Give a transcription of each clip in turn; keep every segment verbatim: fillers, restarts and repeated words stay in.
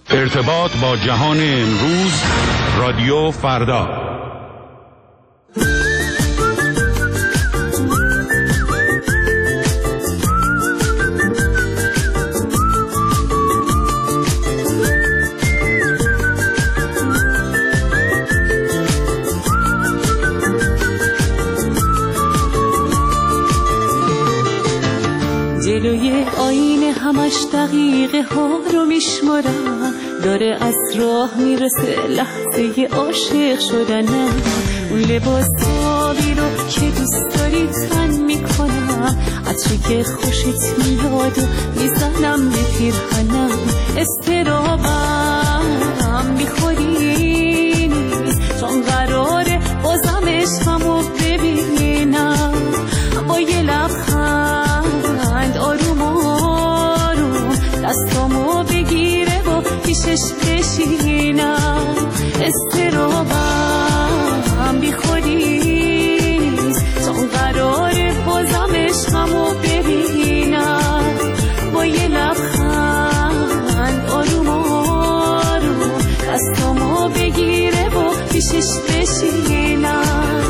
ارتباط با جهان امروز، رادیو فردا. جلوی آینه همش دقیقه ها رو میشمارم، داره از راه میرسه لحظه عاشق شدنم. اون لباسایی رو که دوست داری تن میکنم، عطری که خوشت میاد و میزنم به پیرهنم. استرابم میخوری نیست، چون قراره بازم عشقمو ببینم. با یه لبخند آروم آروم دستامو بگیره و پیشش بشینم. استرابم بی خودی نیست، چون قراره بازم عشقمو ببینم. با یه لبخند آروم آروم دستامو بگیره و پیشش بشینم.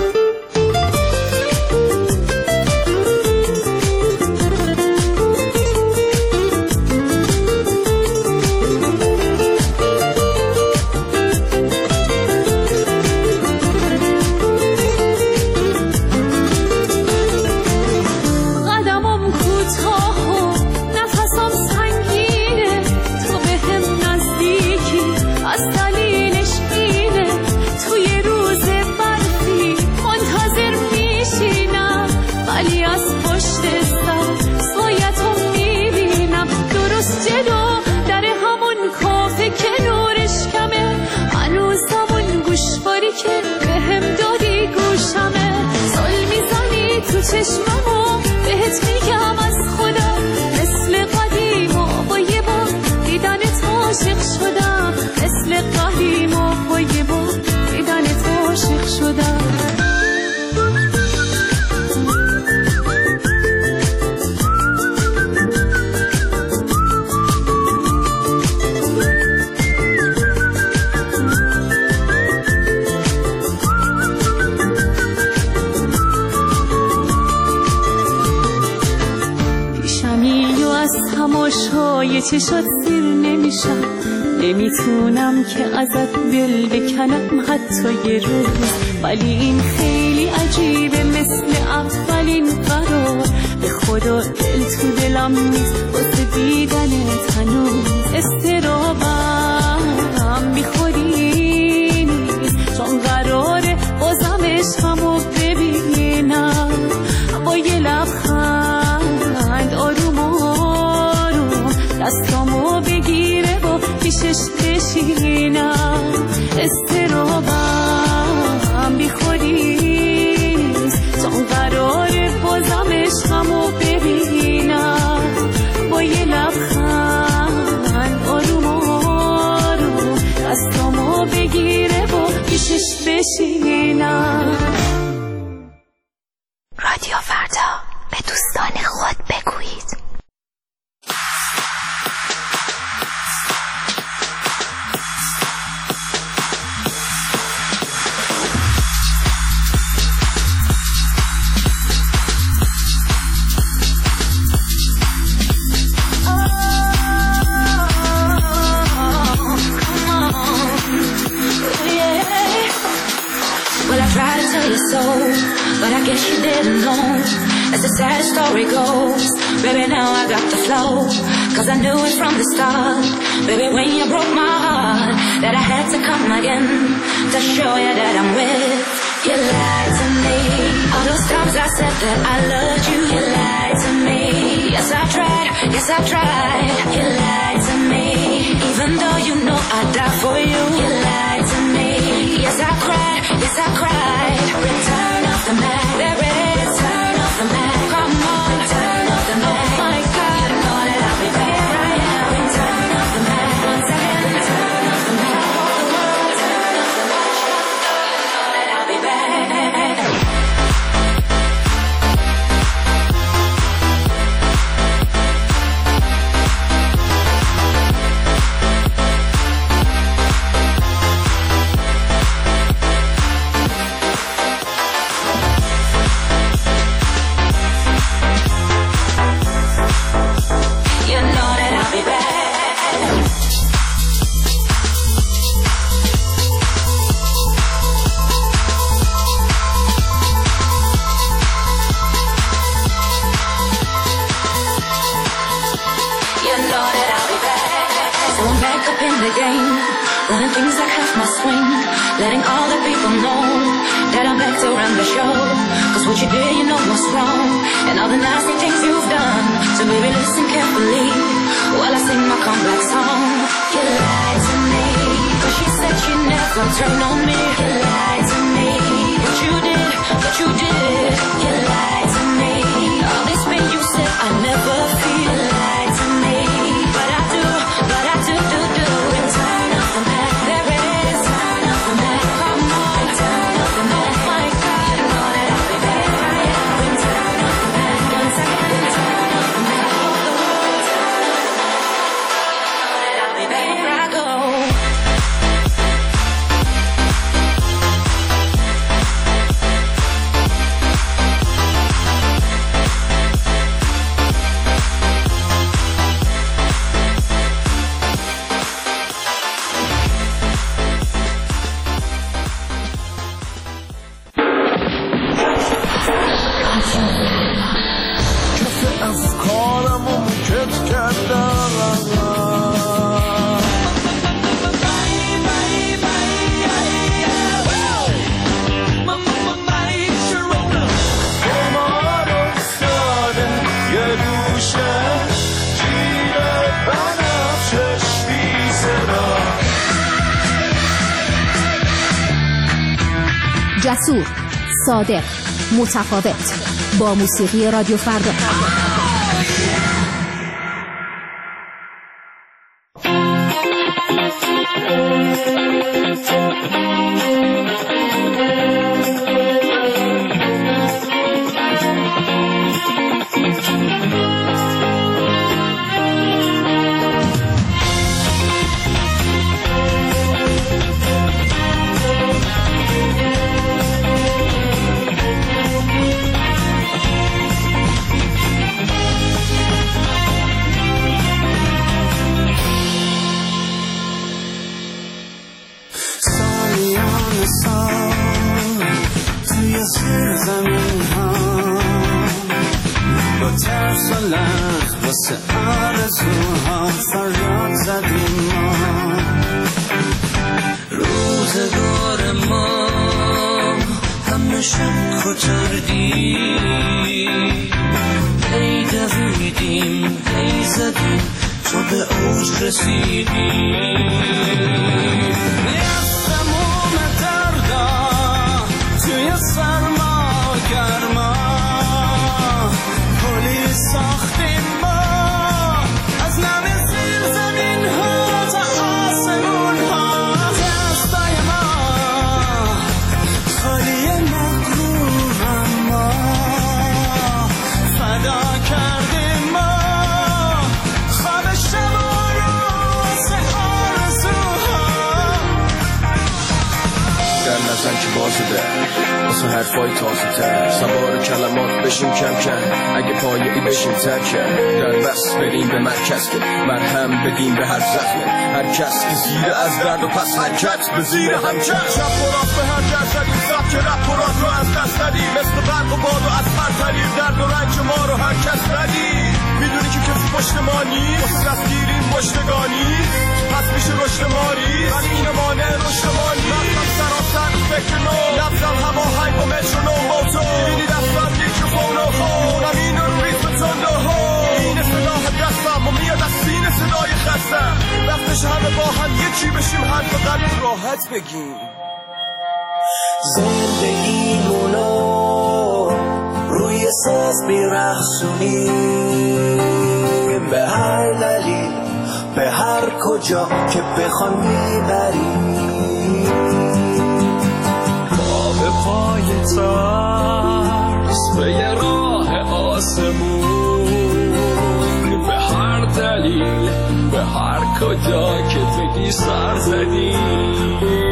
چشممو بهت میگم از خودم، مثل قدیم و با یه بار دیدنت عاشق شدم. مثل قدیم و با یه بار دیدنت عاشق شدم. تماشای چشات سیر نمیشم، نمیتونم که ازت دل بکنم حتی یه روز. ولی این خیلی عجیبه، مثل اولین قرار. به خدا دل تو دلم نیست واسه دیدنت هنوز. استرابم میخوری نیست، چون قراره بازم عشقمو ببینم. با یه لبخند آروم دستامو بگیره و پیشش بشینم. استرابم بی خودی نیست، چون قراره بازم عشقمو ببینم. با یه لبخند آروم آروم دستامو بگیره و پیشش بشینم. رادیو فردا، به دوستان خود بگویید. But I guess you didn't know, as the sad story goes. Baby, now I got the flow, cause I knew it from the start. Baby, when you broke my heart, that I had to come again to show you that I'm with. You lied to me, all those times I said that I loved you. You lied to me, yes I tried, yes I tried. You lied to me, even though you know I'd die for you. You lied to me, yes I cried, yes I cried. Return of the Mac, there it is. Turn off the Mac, come on, turn off the Mac. Oh my God, you know that I'll be back right now. Turn off the Mac, once again. Turn off the Mac, all the world. Turn off the Mac, you know that I'll be back. I'm back up in the game, running things like half my swing, letting all the people know that I'm back to run the show. Cause what you did, you know what's wrong, and all the nasty things you've done. So baby, listen carefully while I sing my comeback song. You lied to me, cause she said she'd never turn on me. You lied to me, but you did, but you did. You lied to me, all this pain you said I never feel. You lied to me, but I do, but I do, do, do. And turn off the Mac, there it is. Turn off the Mac, come on. Turn off the Mac, oh my God, you know that I'll be there. I am. And turn off the Mac, one second. And turn off the Mac, all the world. Turn off the Mac, know that I'll be there. Here I go. جسور، صادق، متفاوت، با موسیقی رادیو فردا. واسه حرفای تازه تر سوار کلمات بشیم کم کم اگه پایه‌ای بشیم ترکم در بس بریم به مرکز که مرهم بدیم به هر زخمه هر کس که زیر از درد و پس حرکت به زیر هم کرد شب پرات به هر درصدی سب که رب پرات رو از دست ندی مثل برق و باد و از هر طریق درد و رنج ما رو هر کس ندی میدونی که کسی پشت ما نیست واسه دستگیریم پشتگانی پس میشه رشد ماری ولی این مانع رشد ما نیست رفتم سراسر فکر نو نبزم هوا های با مترونو موتو میبینی دستم میکروفون و خونم این رو ریز به تند و این صلاح دستم و میاد از سینه صدای خستم وقتش همه با هم یکی بشیم حرف قلب راحت بگیم زندگیمونو روی ساز میرخصونیم به هر دلیل به هر کجا که بخوان میبریم با به پای ترس به یه راه آسمون به هر دلیل به هر کجا که بگی سر زدیم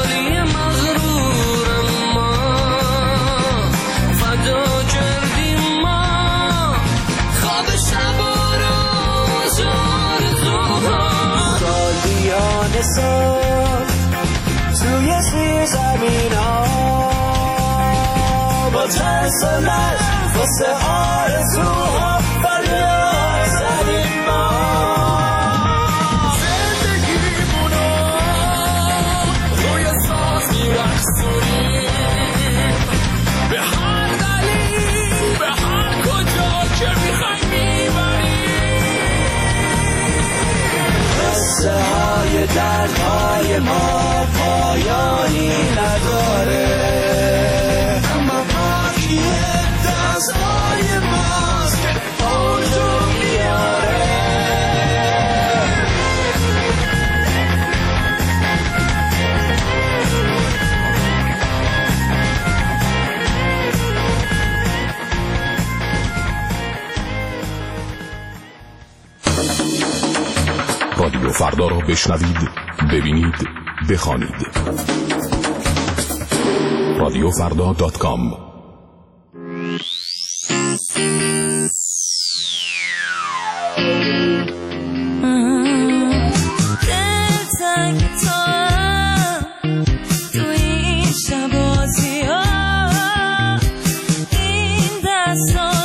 کردیم واسه من واسه آرزوها فریاد زدیم ما زندگیمونو روی ساز میرقصونیم به هر دلیل به هر کجا که میخوای میبریم قصه های دردهای ما پایانی نداره اما باقی دستای ماست که اوجو میاره رادیو فردا را بشنوید، ببینید، بخوانید. رادیو فردا دات کام. دلتنگ تو توی این شبازی ها این دستا